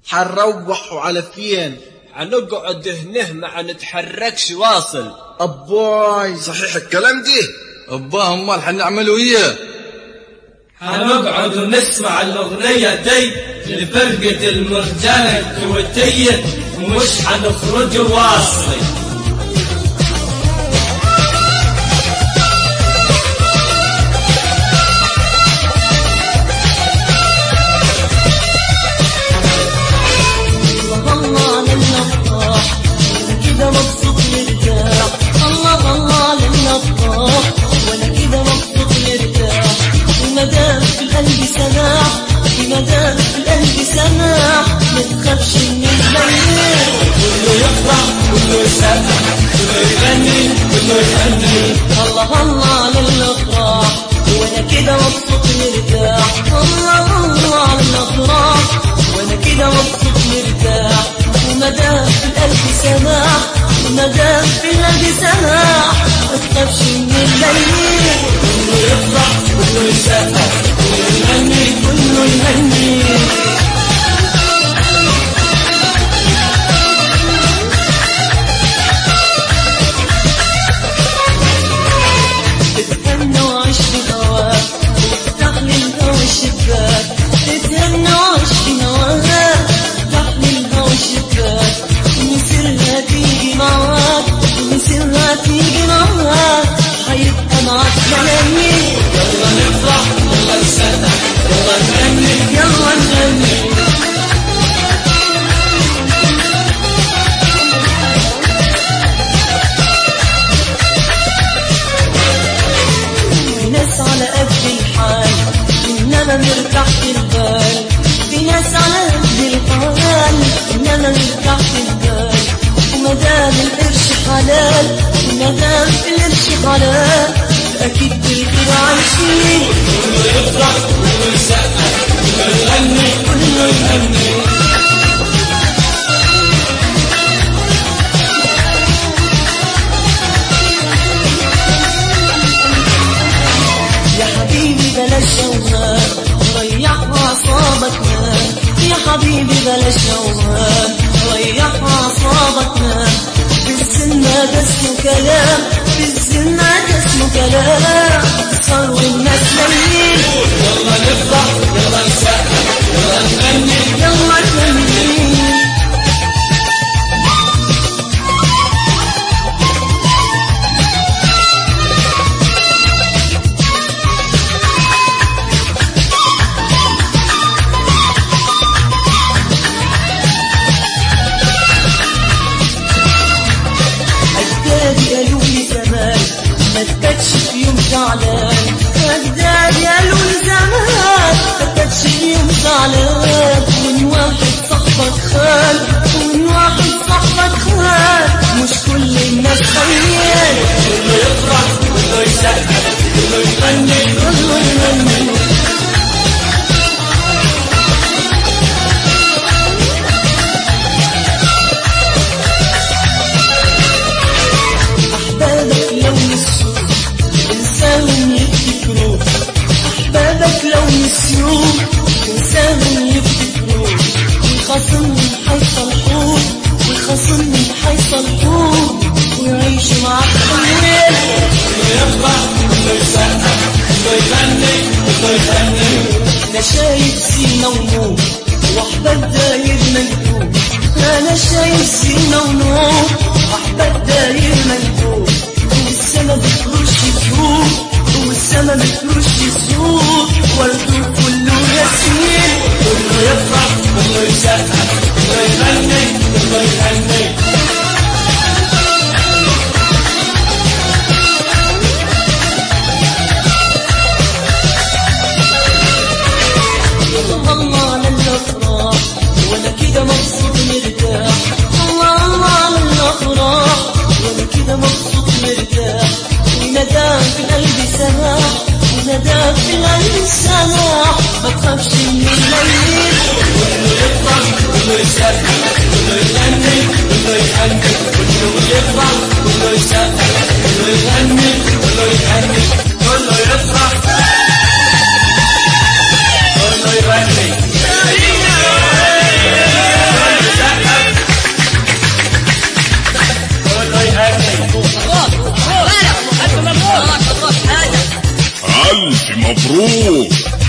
حنروح وعلى فين؟ حنقعد هنا ما نتحركش واصل. أباي صحيح الكلام دي؟ أباه أمال حنعملوا إياه؟ حنقعد ونسمع الأغنية دي لفرقة المرجانة الكويتية ومش حنخرج واصلي. متخافش من الليل، كله يفرح كله يسقف كله يغني كله يهني. الله الله للأفراح وانا كده مبسوط مرتاح. الله الله على الأفراح وانا كده مبسوط مرتاح. ومدام في القلب سماح ومدام في القلب سماح متخافش من الليل، كله يفرح كله يسقف كله يغني كله يهني. مرتاح في البال، في ناس على قد الحال انما مرتاح في البال. ومدام القرش حلال ومدام القرش حلال اكيد بالخير عايشين. كله يفرح كله يسقف كله يغني كله يهني. يا حبيبي بلاش شوهان ريح أعصابك نام. يا حبيبي بلاش شوهان ريح أعصابك نام. بالسنة ده اسمه كلام، بالسنة ده اسمه كلام. صار والناس لمين يلا نفرح يلا نسقف يلا نغني يلا نغني. قالوا لي زمان ما تكتش في يوم زعلان. أجدادي قالوا لي زمان ما تكتش في يوم زعلان. وإن واحد صاحبك خان وإن واحد صاحبك خان مش كل الناس خيال. كله يفرح كله يسقف كله يغني كله يغني. نسيوك إنسان يفتكروك. والخصم حيصلحوك والخصم حيصلحوك ويعيشوا معاك الليل. كله يفرح كله يسقف كله يغني كله يهني. أنا شايف سينا ونور وأحباب داير مندوب. أنا شايف سينا ونور وأحباب داير مندوب. والسما بترش زهور والسما بترش زهور والدور كله ياسين. كله يفرح كله يسقف كله يغني كله يهني. الله على الأفراح جروب.